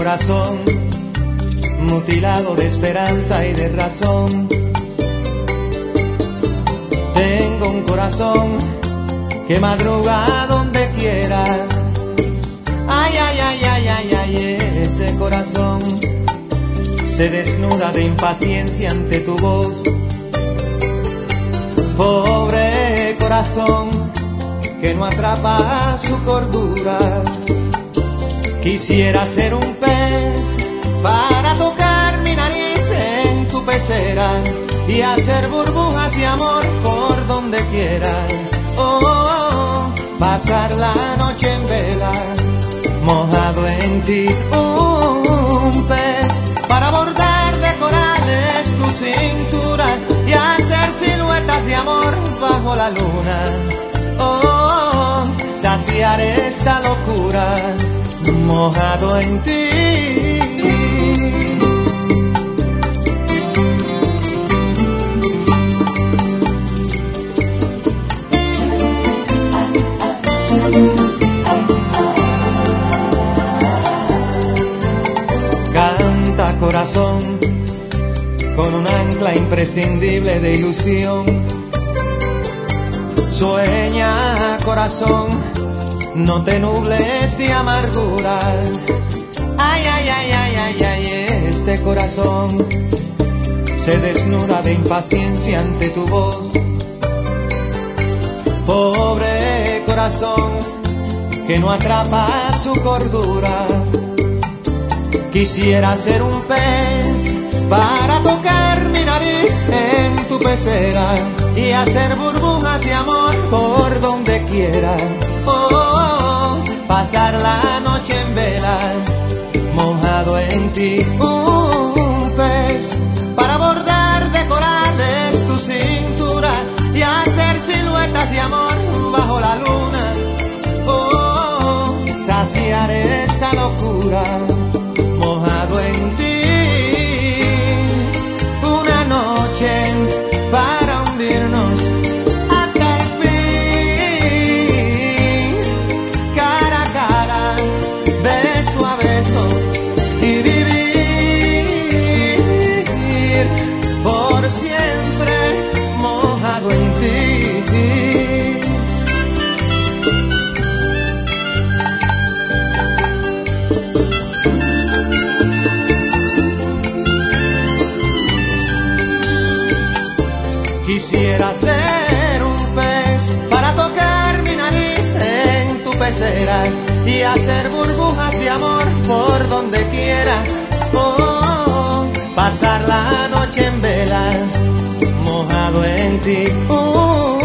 corazón, mutilado de esperanza y de razón. Tengo un corazón que madruga donde quiera. Ay, ay, ay, ay, ay, ay, ese corazón se desnuda de impaciencia ante tu voz. Pobre corazón que no atrapa su cordura. Quisiera ser un pez para tocar mi nariz en tu pecera y hacer burbujas de amor por donde quiera. Oh, oh, oh, pasar la noche en vela, mojado en ti. Un pez para bordar de corales tu cintura y hacer siluetas de amor bajo la luna. Oh, oh, oh, saciar esta locura, mojado en ti. Canta corazón con un ancla imprescindible de ilusión. Sueña corazón, no te nubles de amargura. Ay, ay, ay, ay, ay, ay, este corazón se desnuda de impaciencia ante tu voz. Pobre corazón que no atrapa su cordura. Quisiera ser un pez para tocar mi nariz en tu pecera y hacer burbujas de amor por donde quiera. Oh, oh, oh, pasar la noche en vela, mojado en ti. Un pez para bordar de corales tu cintura y hacer siluetas de amor bajo la luna. Oh, oh, oh, saciar esta locura, mojado en ti. Una noche para hundirnos hasta el fin, cara a cara, beso a beso y vivir por siempre mojado en ti. Quisiera ser un pez para tocar mi nariz en tu pecera y hacer burbujas de amor por donde quiera. Oh, oh, oh, pasar la noche en vela, mojado en ti.